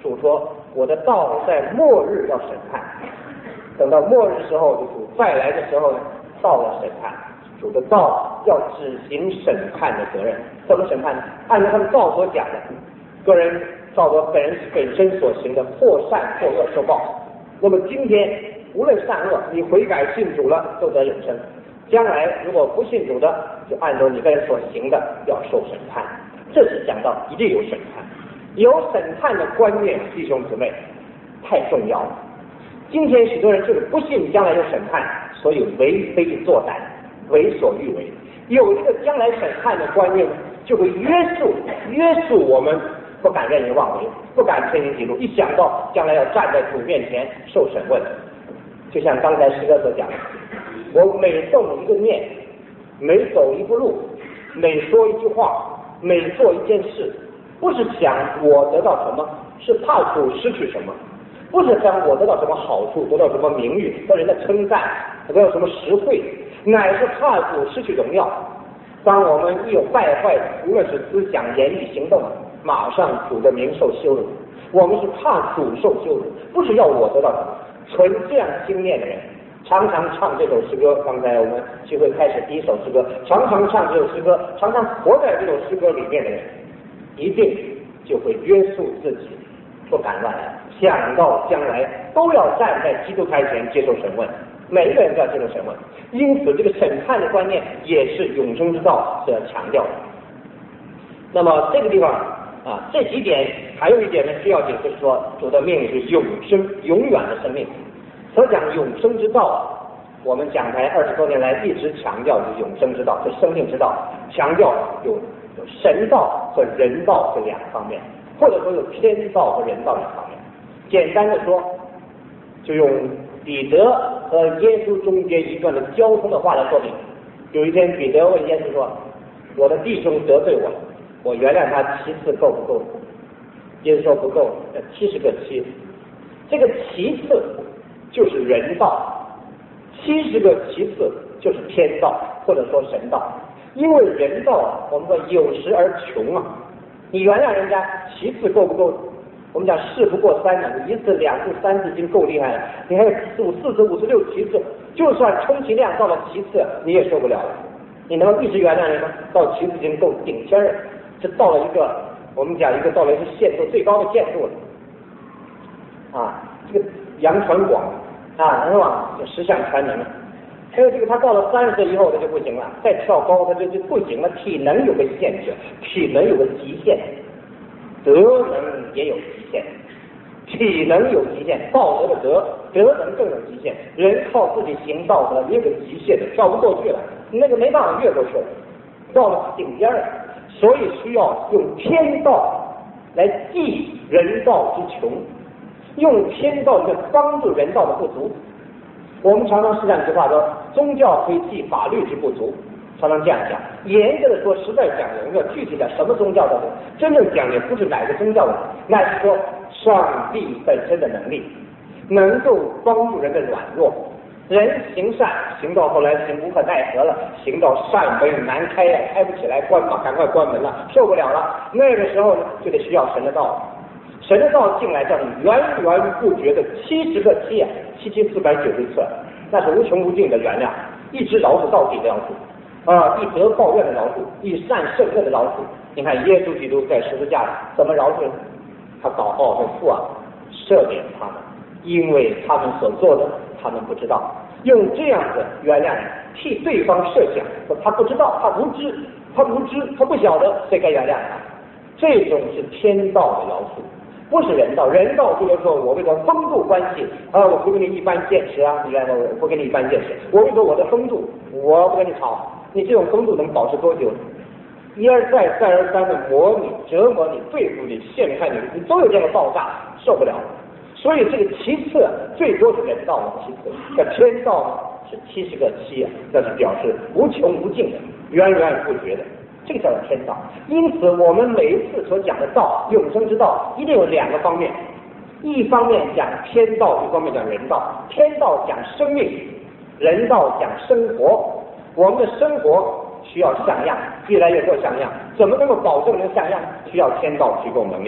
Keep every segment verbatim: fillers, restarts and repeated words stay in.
主说我的道在末日要审判，等到末日时候，主再来的时候呢，道要审判，主的道要执行审判的责任。怎么审判呢？按照他们道所讲的，个人照着本人本身所行的，或善或恶受报。那么今天无论善恶，你悔改信主了，都得永生；将来如果不信主的，就按照你个人所行的要受审判。这是讲到一定有审判，有审判的观念，弟兄姊妹太重要了。今天许多人就是不信将来有审判，所以为非作歹，为所欲为。有这个将来审判的观念，就会约束约束我们，不敢任意妄为，不敢偏行己路。一想到将来要站在主面前受审问，就像刚才师哥所讲的，我每动一个念，每走一步路，每说一句话，每做一件事，不是想我得到什么，是怕主失去什么。不是想我得到什么好处，得到什么名誉，得人的称赞，得到什么实惠，乃是怕主失去荣耀。当我们一有败坏，无论是思想、言语、行动，马上主的名受羞辱。我们是怕主受羞辱，不是要我得到什么。存这样经验的人，常常唱这首诗歌。刚才我们聚会开始第一首诗歌，常常唱这首诗歌，常常活在这首诗歌里面的人，一定就会约束自己，不敢乱来。想到将来都要站在基督台前接受审问，每一个人都要接受审问。因此这个审判的观念也是永生之道所强调的。那么这个地方啊，这几点还有一点呢需要解，就是说主的命是永生永远的生命。所讲永生之道，我们讲台二十多年来一直强调是永生之道，是生命之道，强调有有神道和人道这两方面，或者说有天道和人道两方面。简单的说，就用彼得和耶稣中间一段的交通的话来说明。有一天彼得问耶稣说，我的弟兄得罪我，我原谅他七次够不够？耶稣说不够，七十个七。这个七次就是人道，七十个七次就是天道，或者说神道。因为人道我们说有时而穷啊，你原谅人家七次够不够？我们讲事不过三呢，你一次两次三次已经够厉害了，你还有四五四次五十六七次，就算充其量到了七次你也受不了了。你能够一直原谅人吗？到七次已经够顶天了，这到了一个我们讲一个到了一个限度最高的限度了啊！这个扬传广啊，是吧？就十项全能了。还有这个他到了三十岁以后他就不行了，再跳高他就就不行了，体能有个限制，体能有个极限，德能也有极限，体能有极限，道德的德，德能更有极限。人靠自己行道德也有个极限的，跳不过去了，那个没办法越过去了，到了顶尖了。所以需要用天道来济人道之穷，用天道来帮助人道的不足。我们常常是这样一句话说，宗教可以济法律之不足，常常这样讲。严格的说，实在讲我们要具体的什么宗教的，真正讲也不是哪个宗教的，那是说上帝本身的能力，能够帮助人的软弱。人行善行到后来行无可奈何了，行到善门难开呀，开不起来，关吧，赶快关门了，受不了了。那个时候呢，就得需要神的道。神的道进来，叫你源源不绝的七十个七啊，七七四百九十次，那是无穷无尽的原谅，一直饶恕到底的饶恕啊，一得报怨的饶恕，一善胜恶的饶恕。你看耶稣基督在十字架上怎么饶恕？他祷告说父啊，赦免他们，因为他们所做的他们不知道。用这样的原谅替对方设想，说他不知道，他无知，他无知，他不晓得，所以该原谅他。这种是天道的饶恕，不是人道。人道就是说我为了风度关系啊，我不跟你一般见识啊，你看我不跟你一般见识，我为了我的风度，我不跟你吵，你这种风度能保持多久？一而再再而三的磨你、折磨你、对付你、陷害你，你都有这样的爆炸，受不了。所以这个其次最多是人道的其次，这天道呢是七十个七啊，那是表示无穷无尽的、源源不绝的，这个叫做天道。因此我们每一次所讲的道，永生之道，一定有两个方面，一方面讲天道，一方面讲人道。天道讲生命，人道讲生活。我们的生活需要像样，越来越多像样，怎么能够保证能像样？需要天道提供能力。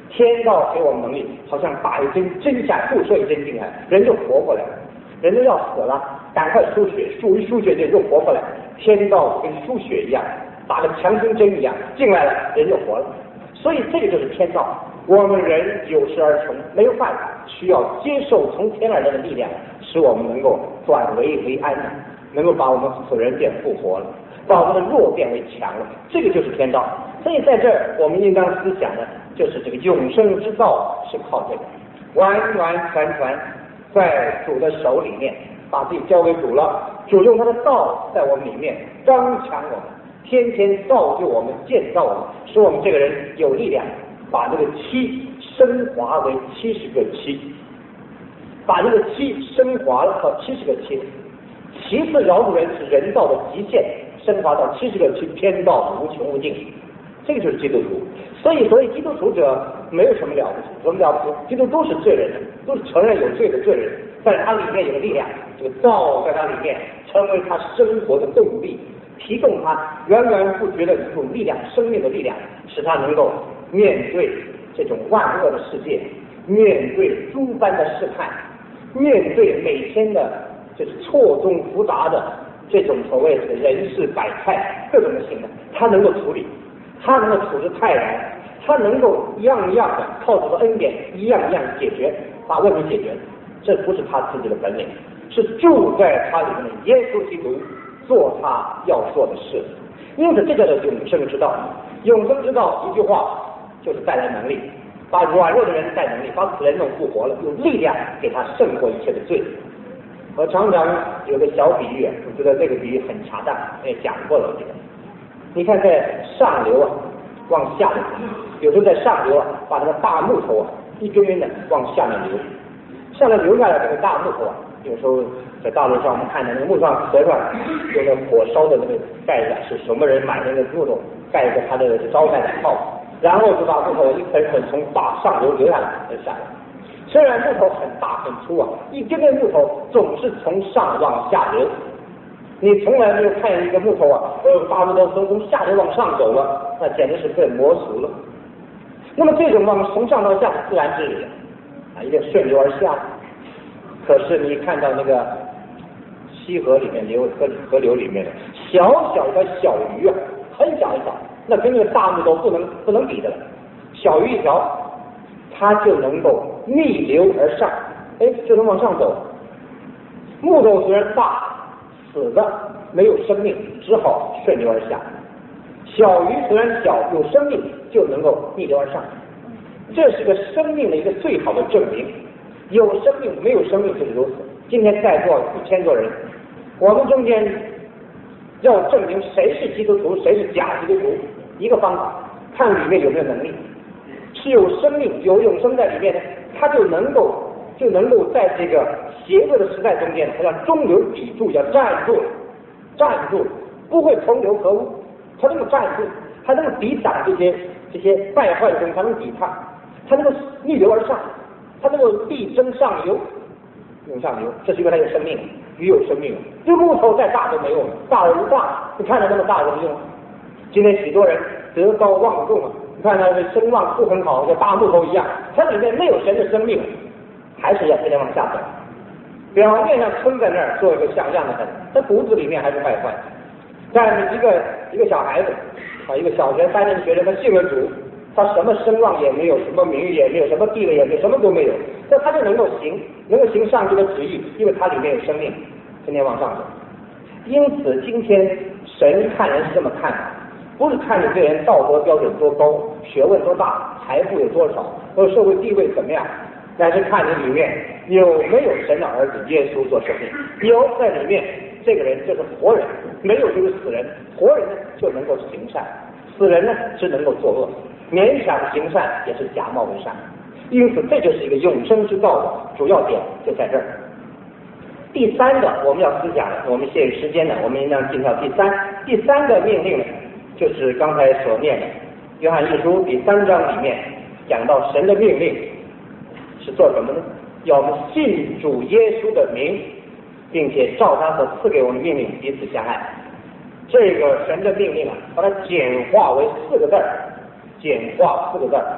天道给我们能力，好像打一针针下注射一针进来，人就活过来了。人都要死了，赶快输血，输一输血就又活过来。天道跟输血一样，打个强心针一样，进来了人就活了。所以这个就是天道。我们人有时而成，没有办法，需要接受从天而来的力量，使我们能够转危为安，能够把我们死人变复活了，把我们的弱变为强了。这个就是天道。所以在这儿我们应当思想的就是这个永生之道是靠这个完完全全在主的手里面，把自己交给主了，主用他的道在我们里面刚强我们，天天造就我们，建造我们，使我们这个人有力量，把这个七升华为七十个七，把这个七升华了到七十个七，七次饶恕人是人道的极限，升华到七十个七，天道无穷无尽。这个就是基督徒。所以所谓基督徒者没有什么了不起，什么了不起？基督都是罪人，都是承认有罪的罪人，但是他里面有个力量，这个道在他里面成为他生活的动力，提供他源源不绝的一种力量，生命的力量，使他能够面对这种万恶的世界，面对诸般的试探，面对每天的就是错综复杂的这种所谓的人事百态各种的性的，他能够处理，他能够处之泰然，他能够一样一样的靠主的恩典一样一样解决，把问题解决。这不是他自己的本领，是住在他里面的耶稣基督做他要做的事。因此这叫做永生之道。永生之道一句话就是带来能力，把软弱的人带能力，把死人弄复活了，有力量给他胜过一切的罪。我常常有个小比喻，我觉得这个比喻很恰当，也讲过了这个。你看在上流啊往下流，有时候在上流啊把那个大木头啊一根根的往下面流，下面流下来这个大木头啊，有时候在大路上我们看到那个木上壳上有那火烧的那个盖子，是什么人买那个木头盖一个他的招牌的号，然后就把木头一捆捆从大上流流下来下来。虽然木头很大很粗啊，一根根木头总是从上往下流。你从来没有看见一个木头啊，呃，大木头从从下流往上走了，那简直是被磨熟了。那么这种往从上到下自然之理啊，一定顺流而下。可是你看到那个溪河里面流河河流里面的小小的小鱼啊，很小很小，那跟那个大木头不能不能比的了。小鱼一条，它就能够逆流而上，哎，就能往上走。木头虽然大，死的没有生命，只好顺流而下。小鱼虽然小，有生命就能够逆流而上。这是个生命的一个最好的证明。有生命没有生命就是如此。今天在座一千多人，我们中间要证明谁是基督徒谁是假基督徒，一个方法，看里面有没有能力。是有生命有永生在里面的，他就能够就能够在这个邪恶的时代中间，他要中流砥柱，要站住站住，不会同流合污，他能够站住，他能够抵挡这些这些败坏的东西，他能抵抗，他能够逆流而上，他能够力争上游，涌上游，这是因为他有生命，鱼有生命。这木头再大都没用，大而无大，你看到那么大有什么用？今天许多人德高望重啊，你看他的声望不很好，像大木头一样，它里面没有神的生命，还是要天天往下走。表面上撑在那儿做一个像样的很，他骨子里面还是败坏。但是一个一个小孩子啊，一个小学三年级学生，他信了主，他什么声望也没有，什么名誉也没有，什么地位也没有，什么都没有，但他就能够行，能够行上帝的旨意，因为他里面有生命，天天往上走。因此今天神看人是这么看的，不是看你这人道德标准多高，学问多大，财富有多少，或者社会地位怎么样，乃是看你里面有没有神的儿子耶稣做生命。有在里面，这个人就是活人；没有就是死人。活人呢就能够行善，死人呢是能够作恶，勉强行善也是假冒为善。因此这就是一个永生之道的主要点，就在这儿。第三个我们要思想的，我们限于时间呢，我们应当进到第三第三个命令呢，就是刚才所念的约翰一书第三章里面讲到神的命令是做什么呢？要我们信主耶稣的名，并且照他所赐给我们的命令彼此相爱。这个神的命令啊，把它简化为四个字儿，简化四个字儿，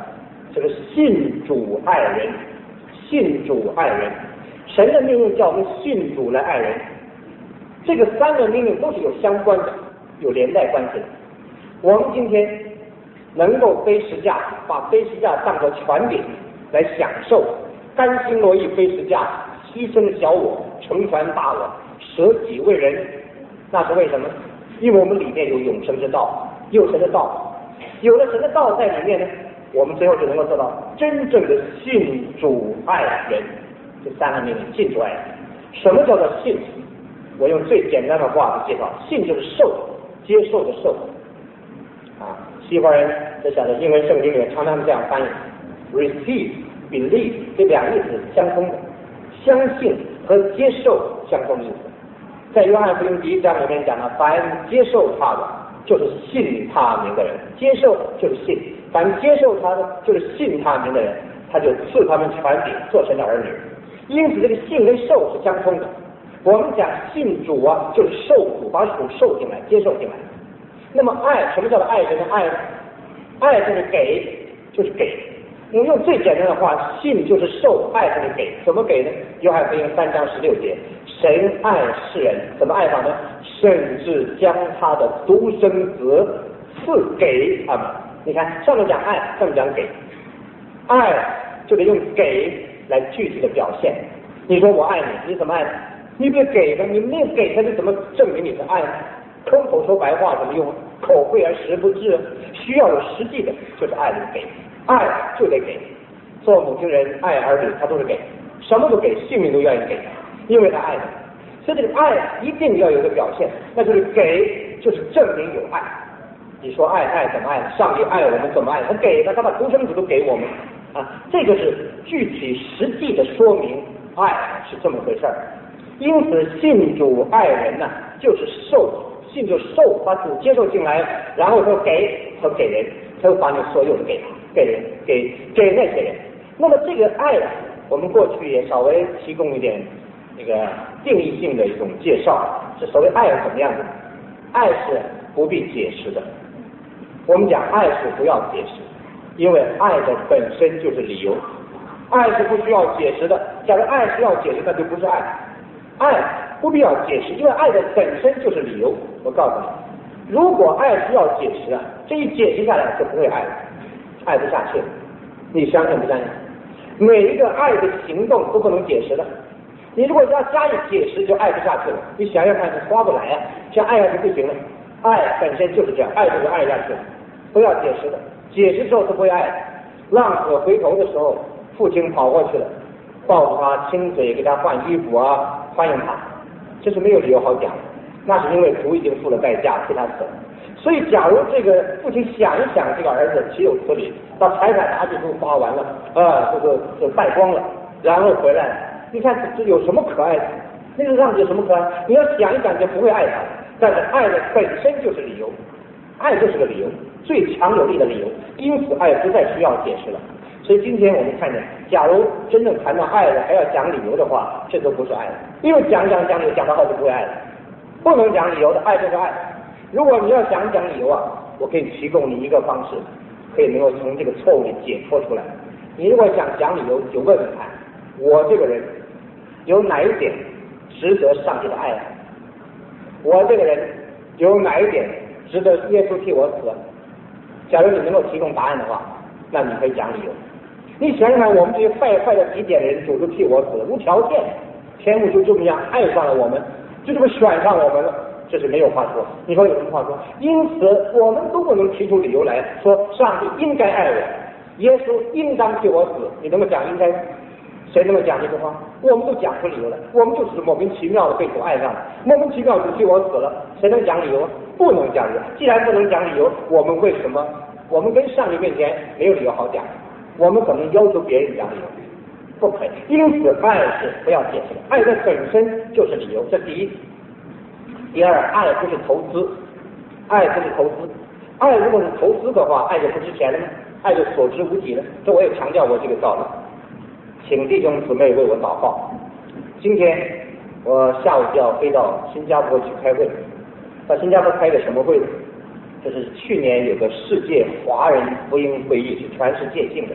这个信主爱人，信主爱人，神的命令叫我们信主来爱人，这个三个命令都是有相关的，有连带关系的。我们今天能够背十架，把背十架当作权柄来享受，甘心乐意背十架，牺牲小我，成全大我，舍己为人，那是为什么？因为我们里面有永生之道，有神的道，有了神的道在里面呢，我们最后就能够做到真正的信主爱人。这三个命令，信主爱人。什么叫做信？我用最简单的话来介绍，信就是受，接受的受。啊，西方人这晓得英文圣经里面常常这样翻译 ，receive、believe 这两个意思相通的，相信和接受相通的意思。在约翰福音第一章里面讲了，凡接受他的，就是信他名的人；接受就是信，凡接受他的，就是信他名的人，他就赐他们权柄做神的儿女。因此，这个信跟受是相通的。我们讲信主啊，就是受主，把主受进来，接受进来。那么爱，什么叫做爱？这个爱，爱就是给，就是给。我们用最简单的话，信就是受，爱就是给。怎么给呢？约翰福音三章十六节，神爱世人，怎么爱法呢？甚至将他的独生子赐给他们。你看，上面讲爱，下面讲给。爱就得用给来具体的表现。你说我爱你，你怎么爱？你别给他，你没有给他，你怎么证明你的爱呢？空口说白话怎么用？口惠而实不至，需要有实际的，就是爱的给。爱就得给，做母亲人爱儿女，他都是给，什么都给，性命都愿意给，因为他爱你。所以这个爱一定要有一个表现，那就是给，就是证明有爱。你说爱爱怎么爱？上帝爱我们怎么爱？他给了，他把独生子都给我们啊，这个是具体实际的说明爱是这么回事儿。因此，信主爱人呢，就是受，信就受，把主接受进来，然后说给和给人，他会把你所有的给他。给人，给给那些人。那么这个爱啊，我们过去也稍微提供一点那个定义性的一种介绍。是所谓爱是怎么样的？爱是不必解释的。我们讲爱是不要解释，因为爱的本身就是理由。爱是不需要解释的。假如爱是要解释，那就不是爱。爱不必要解释，因为爱的本身就是理由。我告诉你，如果爱是要解释啊，这一解释下来就不会爱了。爱不下去了，你相信不相信？每一个爱的行动都不能解释的。你如果要加以解释，就爱不下去了。你想想看，是划不来啊，这样爱下去不行了。爱本身就是这样，爱就是爱下去了，不要解释的。解释之后是不会爱的。浪子回头的时候，父亲跑过去了，抱着他，亲嘴给他换衣服啊，欢迎他，这是没有理由好讲。那是因为主已经付了代价替他死了。所以，假如这个父亲想一想，这个儿子岂有此理，把财产拿去都花完了，啊，这个就败光了，然后回来，你看这有什么可爱的？那个让子有什么可爱？你要想一想，就不会爱他。但是爱的本身就是理由，爱就是个理由，最强有力的理由。因此，爱不再需要解释了。所以今天我们看见，假如真正谈到爱了，还要讲理由的话，这都不是爱了。因为讲讲讲理由，讲到后就不会爱了。不能讲理由的，爱就是爱。如果你要想讲理由啊，我可以提供你一个方式，可以能够从这个错误里解脱出来。你如果想讲理由，就问问看，我这个人有哪一点值得上帝的爱？我这个人有哪一点值得耶稣替我死？假如你能够提供答案的话，那你可以讲理由。你想想看，我们这些坏坏的极点的人，主都替我死了，无条件，天父就这么样爱上了我们，就这么选上我们了。这是没有话说，你说有什么话说？因此，我们都不能提出理由来说上帝应该爱我，耶稣应当替我死。你能够讲应该？谁能够讲这句话？我们都讲出理由来，我们就是莫名其妙的被主爱上了，莫名其妙就替我死了。谁能讲理由？不能讲理由。既然不能讲理由，我们为什么？我们跟上帝面前没有理由好讲，我们怎么要求别人讲理由？不可以。因此，爱是不要解释的，爱的本身就是理由，这第一。第二，爱不是投资，爱不是投资，爱如果是投资的话，爱就不值钱了呢，爱就所值无几了。这我也强调过这个道理，请弟兄姊妹为我祷告。今天我下午就要飞到新加坡去开会，到新加坡开个什么会呢？这是去年有个世界华人福音会议，是全世界性的，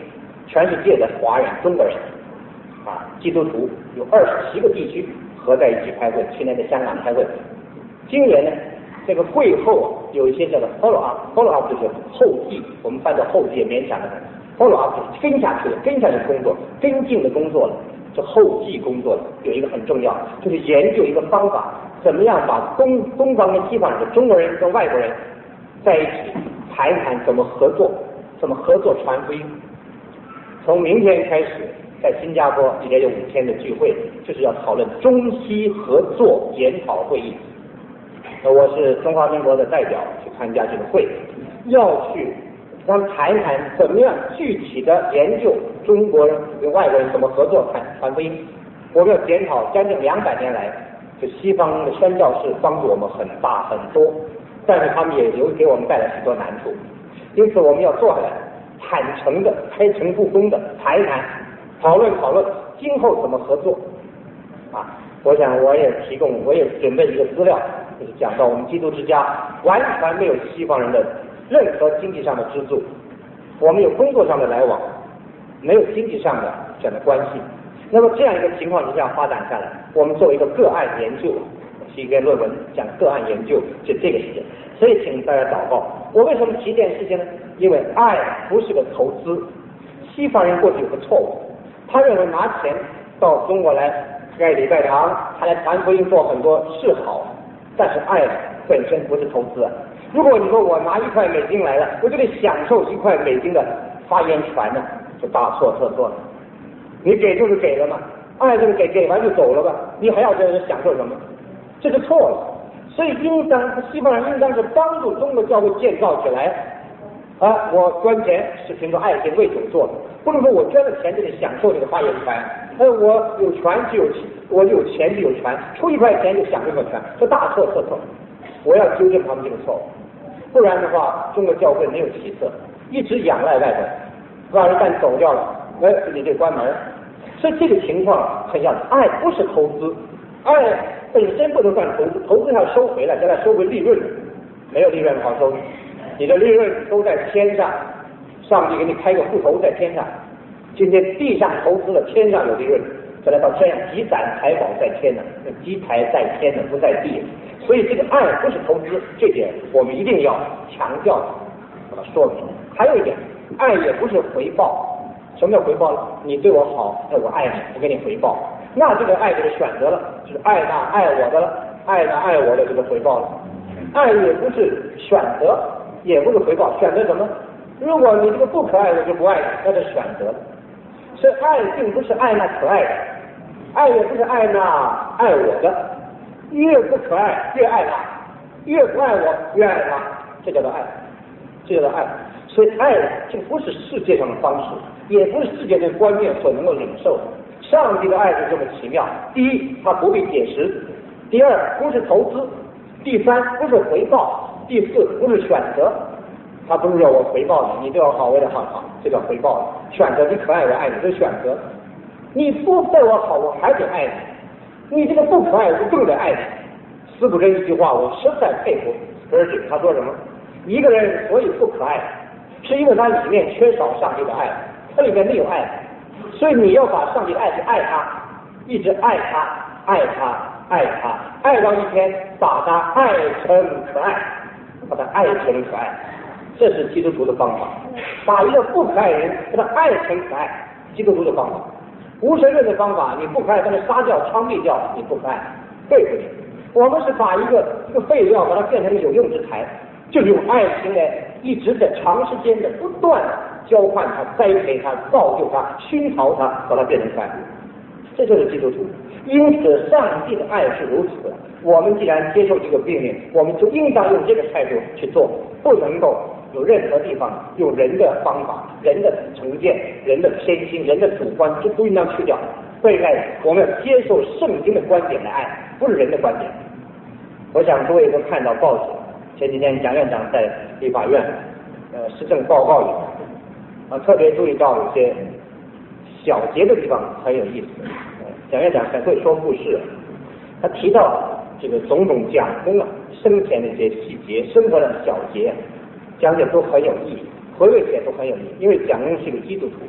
全世界的华人、中国人啊，基督徒有二十七个地区合在一起开会。去年在香港开会，今年呢，这个会后啊，有一些叫做 follow up，follow up 就是后继，我们翻到后继也勉强的很 ，follow up 就是跟下去的，跟下去的工作，跟进的工作了，这后继工作了，有一个很重要，就是研究一个方法，怎么样把东东方跟西方的中国人跟外国人在一起谈一谈怎么合作，怎么合作传福音。从明天开始，在新加坡一连有五天的聚会，就是要讨论中西合作研讨会议。我是中华民国的代表去参加这个会，要去让他们谈一谈怎么样具体的研究中国人跟外国人怎么合作传传福音。我们要检讨将近两百年来，就西方的宣教士帮助我们很大很多，但是他们也留给我们带来许多难处，因此我们要坐下来坦诚的、开诚布公的谈一谈，讨论讨论今后怎么合作啊！我想我也提供，我也准备一个资料，就是讲到我们基督之家完全没有西方人的任何经济上的资助，我们有工作上的来往，没有经济上的这样的关系。那么这样一个情况之下发展下来，我们作为一个个案研究，是一篇论文讲个案研究，就这个事情。所以请大家祷告。我为什么提这件事情呢？因为爱不是个投资。西方人过去有个错误，他认为拿钱到中国来盖礼拜堂，他来传福音做很多是好，但是爱本身不是投资啊。如果你说我拿一块美金来了，我就得享受一块美金的发言权呢，就大错特错了。你给就是给了嘛，爱就是给，给完就走了吧，你还要这人享受什么？这是错了。所以应当西方人应当是帮助中国教会建造起来啊！我捐钱是凭着爱心为主做的，不能说我捐了钱就得享受这个发言权。呃，我有权就有我有钱就有权，出一块钱就享受这个权，这大错特错。我要纠正他们这个错误，不然的话，中国教会没有起色，一直仰赖外国，外人但走掉了，哎，你得关门。所以这个情况很像，爱不是投资，爱本身不能算投资，投资要收回来，将来收回利润，没有利润好收，你的利润都在天上，上帝给你开个户头在天上。今天地上投资了，天上有利润，将来到天上积攒财宝在天呢，积财在天呢，不在地。所以这个爱不是投资，这点我们一定要强调，把它说明。还有一点，爱也不是回报。什么叫回报呢？你对我好，那我爱你，我给你回报。那这个爱就是选择了，就是爱那爱我的了，爱那爱我的这个回报了。爱也不是选择，也不是回报，选择什么？如果你这个不可爱，我就不爱你，那是选择。所以爱并不是爱那可爱的，爱也不是爱那爱我的，越不可爱越爱他，越不爱我越爱他，这叫做爱，这叫做爱。所以爱这不是世界上的方式，也不是世界的观念所能够领受的。上帝的爱是这么奇妙：第一，它不必解释；第二，不是投资；第三，不是回报；第四，不是选择。他不是说我回报你，你对我好，我也好好，这叫回报。选择你可爱，我爱你，这是选择。你不对我好，我还得爱你；你这个不可爱，我就更得爱你。司布真一句话，我实在佩服格尔景，他说什么？一个人所以不可爱，是因为他里面缺少上帝的爱，他里面没有爱，所以你要把上帝的爱去爱他，一直爱他，爱他，爱他，爱到一天把他爱成可爱，把他爱成可爱，这是基督徒的方法。把一个不可爱人把他爱成可爱，基督徒的方法。无神论的方法，你不可爱，把他杀掉、枪毙掉，你不可爱，对不对？我们是把一个一个废料，把它变成有用之材。就是用爱情来一直在长时间的不断交换它、栽培它、造就它、熏陶它，把它变成可爱。这就是基督徒。因此，上帝的爱是如此的。我们既然接受这个命令，我们就应当用这个态度去做，不能够有任何地方用人的方法、人的成见、人的偏心、人的主观，这都应当去掉。所以，我们要接受圣经的观点来爱，不是人的观点。我想各位都看到报纸。前几天蒋院长在立法院呃施政报告里啊，特别注意到有些小节的地方很有意思。呃、蒋院长很会说故事，他提到这个种种讲功啊，生前的一些细节、生活的小节，讲解都很有意义，回味起来都很有意义。因为蒋公是个基督徒，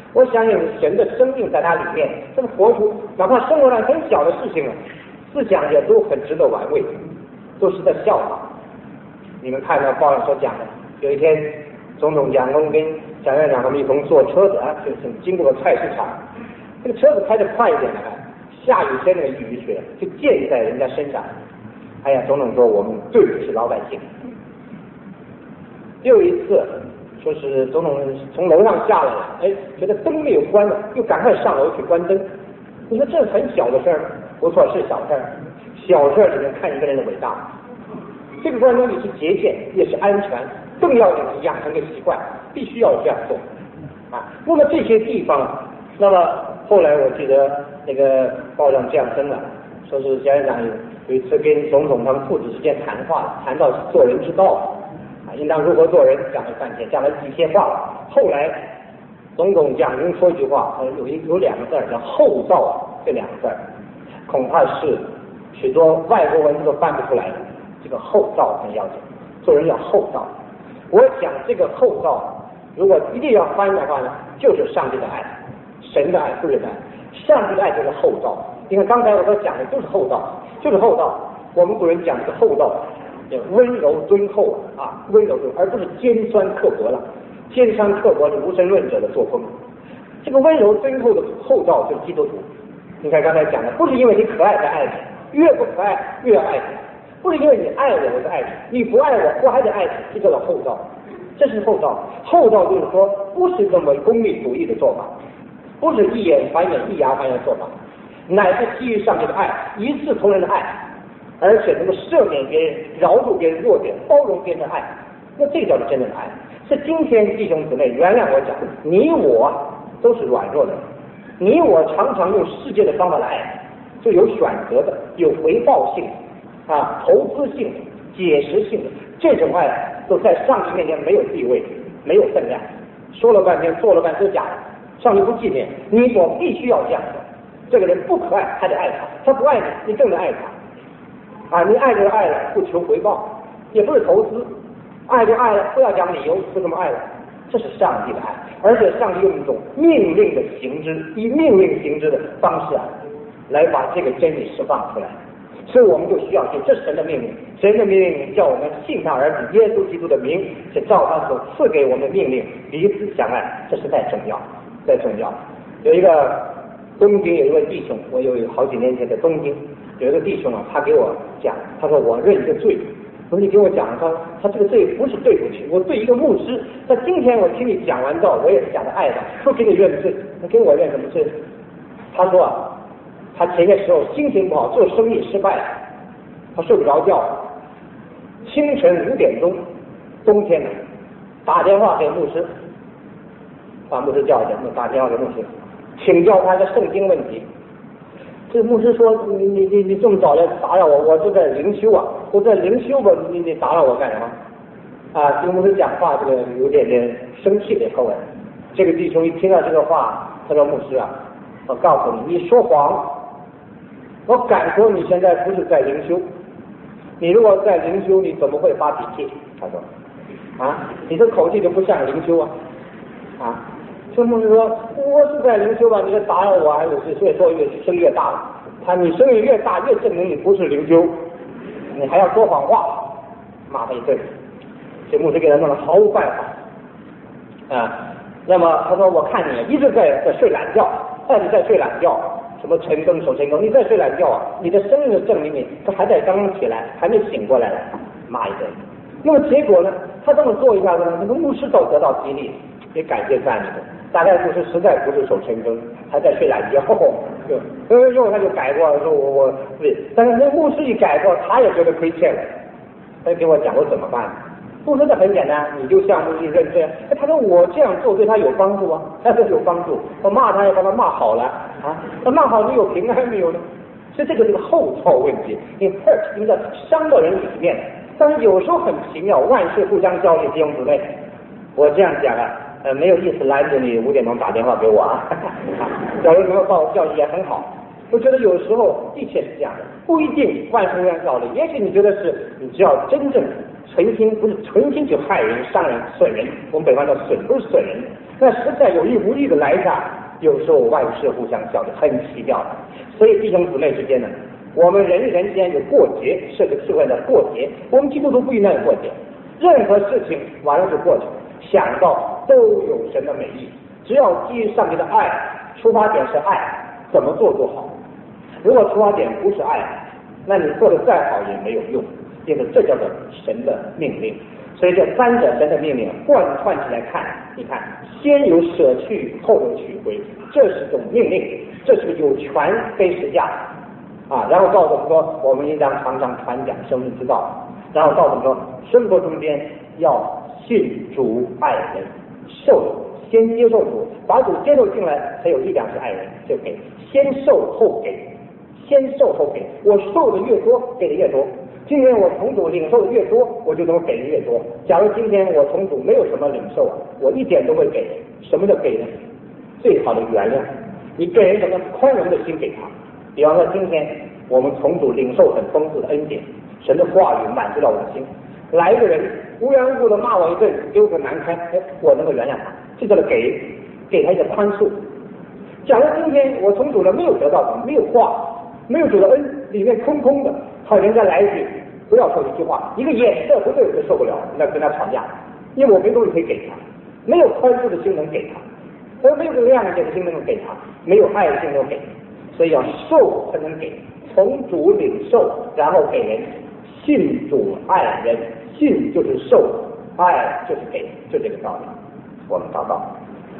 我想有神的生命在他里面，这么活出哪怕生活上很小的事情啊，思想也都很值得玩味，都是在效仿。你们看到报上所讲的，有一天总统蒋公跟蒋院长他们一同坐车子啊，就是经过了菜市场，这个车子开得快一点的，下雨天那个雨水就溅在人家身上。哎呀，总统说我们对不起老百姓。又一次说是总统从楼上下来了，哎，觉得灯没有关了，又赶快上楼去关灯。你说这很小的事儿，不错，是小事儿，小事儿只能看一个人的伟大。这个过程中你是节俭，也是安全，更要紧是养成个习惯，必须要这样做啊。那么这些地方，那么后来我记得那个报上这样登了，说是蒋院长有有一次跟总统他们父子之间谈话，谈到做人之道啊，应当如何做人，讲了半天，讲了几些话。后来总统蒋公说一句话，有一有两个字叫厚道啊，这两个字恐怕是许多外国文字都翻不出来的。这个厚道很要紧，做人要厚道。我讲这个厚道，如果一定要翻的话呢，就是上帝的爱，神的爱不是人的爱，上帝的爱就是厚道。你看刚才我所讲的就是厚道，就是厚道。我们古人讲这个厚道，温柔敦厚啊，温柔敦，而不是尖酸刻薄了。尖酸刻薄是无神论者的作风。这个温柔敦厚的厚道就是基督徒。你看刚才讲的，不是因为你可爱才爱你，越不可爱越要爱你。不是因为你爱我我才爱你，你不爱我我还得爱你，这叫做厚道。这是厚道。厚道就是说，不是这么功利主义的做法，不是一眼繁眼一牙繁眼的做法，乃是基于上帝的爱，一视同仁的爱，而且能够赦免别人，饶恕别人弱点，包容别人的爱。那这叫做真正的爱。是今天弟兄姊妹原谅我讲，你我都是软弱的，你我常常用世界的方法来爱，就有选择的，有回报性啊，投资性、解释性的这种爱，都在上帝面前没有地位，没有分量。说了半天，做了半天都假的，上帝不纪念。你我必须要这样做。这个人不可爱，还得爱他；他不爱你，你更得爱他。啊，你爱就爱了，不求回报，也不是投资，爱就爱了，不要讲理由，就这么爱了。这是上帝的爱，而且上帝用一种命令的行之，以命令行之的方式啊，来把这个真理释放出来。所以我们就需要信，这是神的命令。神的命令叫我们信他儿子耶稣基督的名，是照他所赐给我们的命令，彼此相爱，这是太重要，太重要。有一个东京有一位弟兄，我有好几年前在东京有一个弟兄啊，他给我讲，他说我认一个罪。我说你给我讲，他他这个罪不是对不起，我对一个牧师。那今天我听你讲完道，我也是讲的爱的，不给你认罪，那给我认什么罪？他说啊。他前些时候心情不好，做生意失败了，他睡不着觉。清晨五点钟，冬天呢，打电话给牧师，把牧师叫去，打电话给牧师，请教他的圣经问题。这牧师说：“你你你你这么早来打扰我，我就在灵修啊，我在灵修吧，你你打扰我干什么？”啊，这个牧师讲话这个有点点生气的口吻。这个弟兄一听到这个话，他说：“牧师啊，我告诉你，你说谎。”我敢说你现在不是在灵修，你如果在灵修，你怎么会发脾气？他说，啊，你这口气就不像灵修啊，啊，这牧师说，我是在灵修吧，你这打扰我，还有是越说越声越大了，他你声音越大，越证明你不是灵修，你还要说谎话，骂他一顿，这牧师给他弄了毫无办法，啊，那么他说我看你一直在在睡懒觉，一直在睡懒觉。什么晨更守晨更，你在睡懒觉啊？你的生日证明你他还在刚刚起来，还没醒过来了，骂一顿。那么结果呢？他这么做一下子呢，那个牧师都得到激励，也感谢赞美的。大概牧师实在不是守晨更，还在睡懒觉，就所以说他就改过，说我我对，但是那牧师一改过，他也觉得亏欠了，他就给我讲我怎么办。牧师的很简单，你就向牧师认罪。他说我这样做对他有帮助啊，他说有帮助。我骂他也把他骂好了啊，那骂好你有平安没有呢？所以这个是个后套问题，你 hurt 你的伤到人里面。但是有时候很奇妙，万事互相交流，弟兄姊妹。我这样讲啊，呃，没有意思拦着你五点钟打电话给我啊，假如能够把我叫也很好。我觉得有时候的确是这样的，不一定万事互相交流。也许你觉得是，你只要真正。存心不是存心去害人、伤人、损人，我们北方叫损，不是损人， 那实在有意无意的来一下，有时候万事互相效力，很奇妙的。所以弟兄姊妹之间呢，我们人与人之间有过节，是个是为了过节。我们基督徒不应该有过节，任何事情完了就过去，想到都有神的美意。只要基于上帝的爱，出发点是爱，怎么做都好。如果出发点不是爱，那你做的再好也没有用，因为这叫做神的命令。所以这三者神的命令贯穿起来看，你看，先有舍去，后有取回，这是种命令，这是个有权非实价啊。然后告诉我们说，我们应当常常传讲生命之道，然后告诉我们说，生活中间要信主爱人，受先接受主，把主接受进来，才有力量去爱人，就给先受后给，先受后给，我受的越多，给的越多。今天我从主领受的越多，我就能给的越多。假如今天我从主没有什么领受啊，我一点都会给。什么叫给呢？最好的原谅，你给人什么宽容的心给他。比方说今天我们从主领受很丰富的恩典，神的话语满足了我的心。来一个人无缘无故的骂我一顿，给我个难堪，哎，我能够原谅他，这叫做给，给他一个宽恕。假如今天我从主呢没有得到什么，没有话，没有主的恩，里面空空的，好人家来一句，不要说一句话，一个眼色不对我就受不了，那跟他吵架，因为我没东西可以给他，没有宽恕的心能给他，而没有这个谅解的心能给他，没有爱的心能给，所以要受才能给，从主领受，然后给人，信主爱人，信就是受，爱就是给，就这个道理。我们祷告，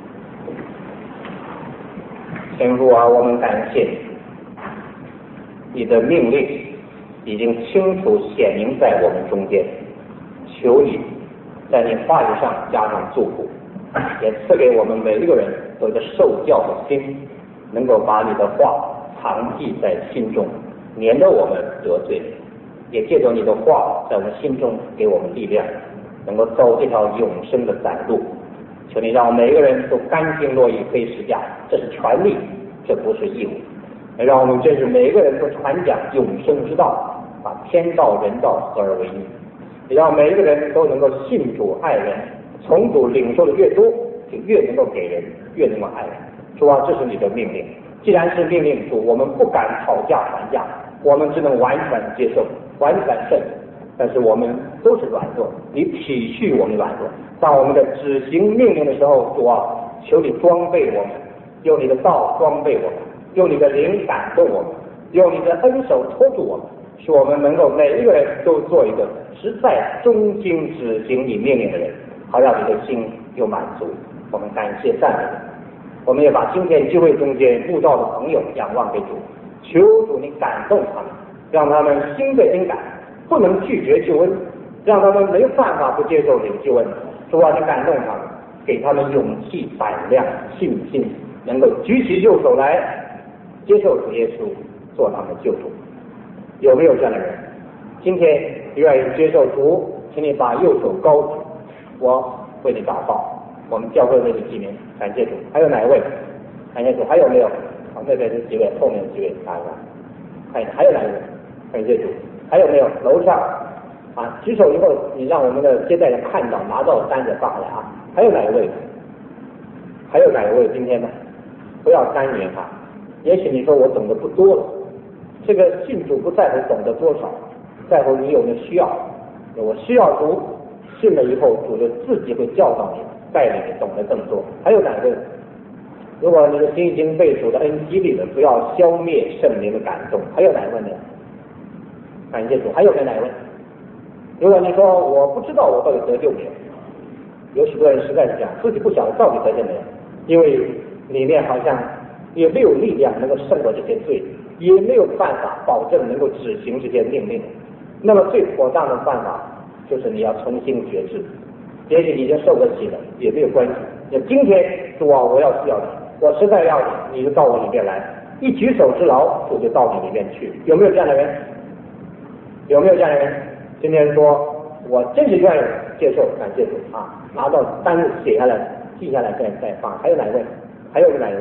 天父啊，我们感谢你，你的命令已经清楚显明在我们中间，求你在你话语上加上祝福，也赐给我们每一个人有一个受教的心，能够把你的话藏记在心中，免得我们得罪，也借着你的话在我们心中给我们力量，能够走这条永生的窄路。求你让每一个人都甘心乐意背十架，这是权利，这不是义务。也让我们真是每一个人都传讲永生之道，把天道人道合而为一。也让每一个人都能够信主爱人，从主领受的越多，就越能够给人，越能够爱人。主啊，这是你的命令。既然是命令，主，我们不敢讨价还价，我们只能完全接受，完全顺。但是我们都是软弱，你体恤我们软弱。当我们的执行命令的时候，主啊，求你装备我们，用你的道装备我们，用你的灵感动我们，用你的恩手托住我们，使我们能够每一个人都做一个实在忠心执行你命令的人，好让你的心有满足。我们感谢赞美你，我们也把今天聚会中间慕道的朋友仰望给主，求主你感动他们，让他们心被恩感，不能拒绝救恩，让他们没有办法不接受这个救恩。主啊，你感动他们，给他们勇气、胆量、信心，能够举起右手来接受主耶稣做他们的救主。有没有这样的人？今天你愿意接受主，请你把右手高举，我为你祷告。我们教会为你纪念，感谢主。还有哪一位？感谢主。还有没有？好，那边是几位，后面几位拿一下。看一下，还有哪一位？感谢主。还有没有？楼上啊，举手以后，你让我们的接待人看到，拿到单子放下来啊。还有哪一位？还有哪一位？今天呢？不要干预他。也许你说我懂得不多了，这个信主不在乎懂得多少，在乎你有没有需要。我需要主，信了以后，主就自己会教导你，带领你懂得更多。还有哪一位？如果你的心已经被主的恩激励了，不要消灭圣灵的感动。还有哪一位呢？感谢主。还有没有哪一位？如果你说我不知道我到底得救没有，有许多人实在是这样，自己不晓得到底得救没有，因为里面好像也没有力量能够胜过这些罪，也没有办法保证能够执行这些命令。那么最妥当的办法就是你要重新觉知，也许你已经受得起了，也没有关系。那今天主啊，我要需要你，我实在要你，你就到我里面来，一举手之劳，主就到你里面去。有没有这样的人？有没有这样的人？今天说我真是愿意接受，感谢主啊！拿到单子写下来，记下来再再放。还有哪一位？还有哪一位？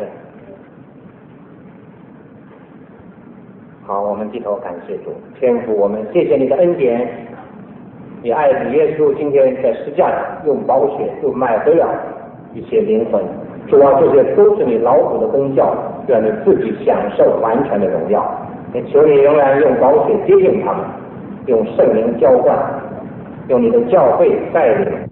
好，我们低头感谢主，天父，我们谢谢你的恩典，你爱主耶稣今天在十架上用宝血又买回了一些灵魂。主啊，这些都是你劳苦的功效，让你自己享受完全的荣耀。也求你仍然用宝血接近他们，用圣灵浇灌，用你的教会带领